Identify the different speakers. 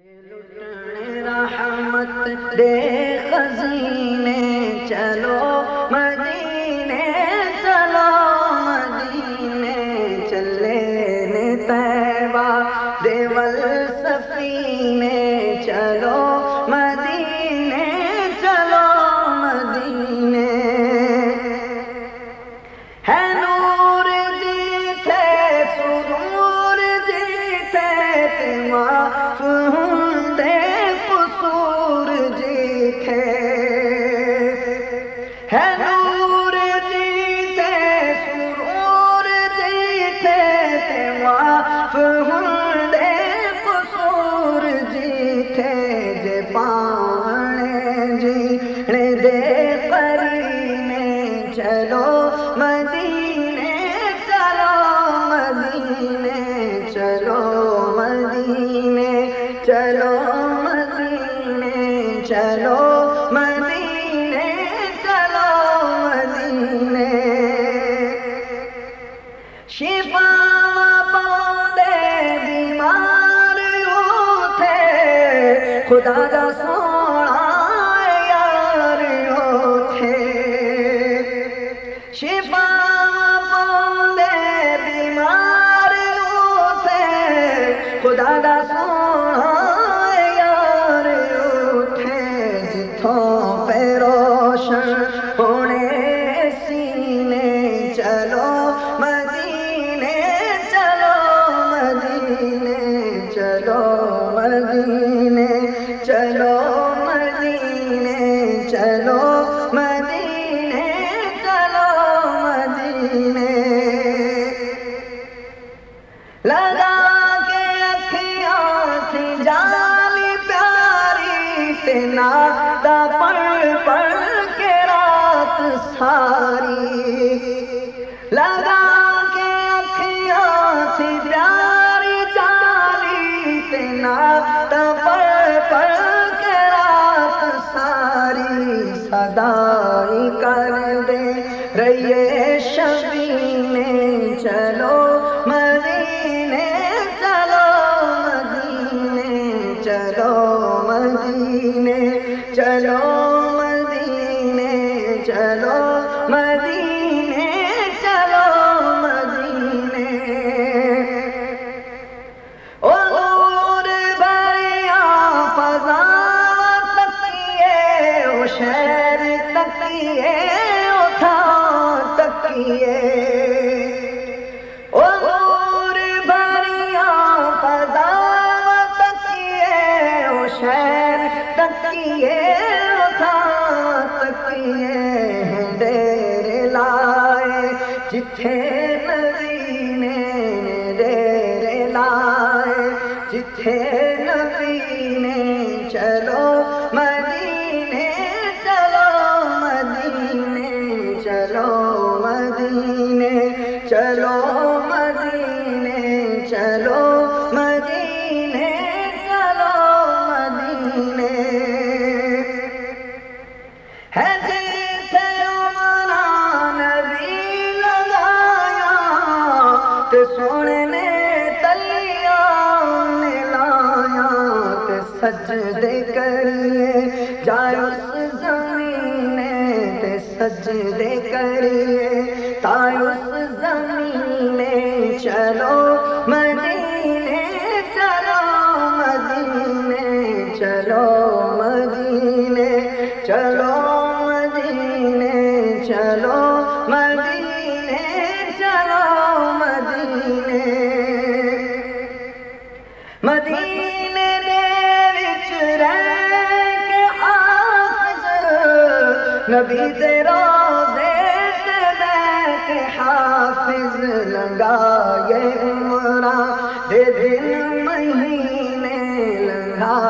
Speaker 1: رحمت دے خزینے چلو مدینے چلو مدینے چلے نے طیبہ دے والسفینے چلو مدینے چلو مدینے ہے نور جیتے سرور جیتے معاف ہندے قصور جیتے ہے نور جیتے سرور جیتے معاف ہندے قصور جیتے جے پانے جینے دے قرینے چلو مدینے چلو مدینے چلو مدینے چلو مدینے چلو مدینے چلو مدینے شفا پاندے بیمار اٹھے خدا دا سونا یار اٹھے شفا پاندے بیمار اٹھے خدا دا سونا یار اٹھے جتھوں پہ روشن ہونے سینے چلو مدینے چلو مدینے چلو مدینے چلو مدینے چلو مدینے چلو مدینے لگا کے اکھیاں تھی جالی پیاری تینا دا پڑھ پڑھ کے رات ساری لگا کے اکھیاں تھی پیاری جالی تینا دا پڑھ پڑھ کے رات ساری صدائی کر دے رہیے شبینے چلو مدینے چلو مدینے چلو مدینے چلو مدینے چلو مدینے چلو مدینے او نور بھریا فضا تکیے او شہر تکیے او تھا تکیے او نور بھریا فضا تکیے او شہر تکیے او تھا تکیے ڈیرے لائے جتھے نبی نے ڈیرے لائے جتھے نبی نے چلو مدینے چلو مدینے چلو مدینے چلو مدینے چلو مدینے چلو مدینے ہے جیتے عمرہ نبی لگایا تے سونے تلیاں نے لایا تے سجدے کریے جائے اس زمینے تے سجدے کریے تائے اس زمینے چلو مدینے چلو مدینے چلو مدینے چلو مدینے چلو مدینے چلو مدینے مدینے دے وچ رہ کے حافظ نبی دے روضے تے بیٹھ کے حافظ لگائے عمرہ دے دن مہینے لگا